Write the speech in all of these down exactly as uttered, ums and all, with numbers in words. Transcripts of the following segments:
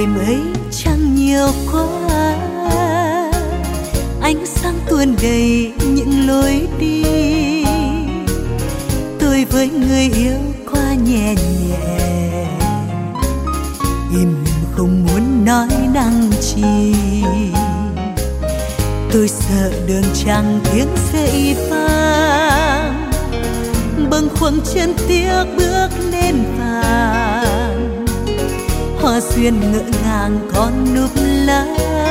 đêm ấy chẳng nhiều quá, ánh sáng tuôn đầy những lối đi. Tôi với người yêu qua nhẹ nhẹ, im không muốn nói năng chi. Tôi sợ đường chẳng tiếng dậy vang, bâng khuâng chân tiếc bước lên vàng. Hoa duyên ngỡ ngàng con núp lá,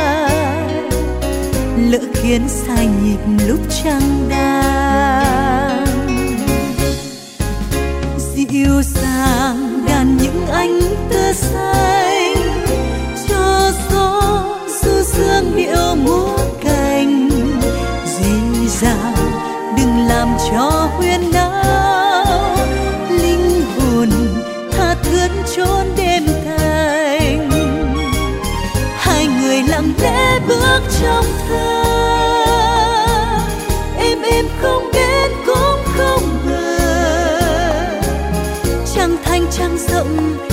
lỡ khiến sai nhịp lúc trăng đang. Dịu dàng đàn những ánh tơ xanh, cho gió du dương điệu múa cành. Dì dàng đừng làm cho huyên náo, linh hồn tha thướt chốn đêm thành. Hai người lặng lẽ bước trong thơ, êm êm không đến cũng không ngờ. Trăng thanh trăng rộng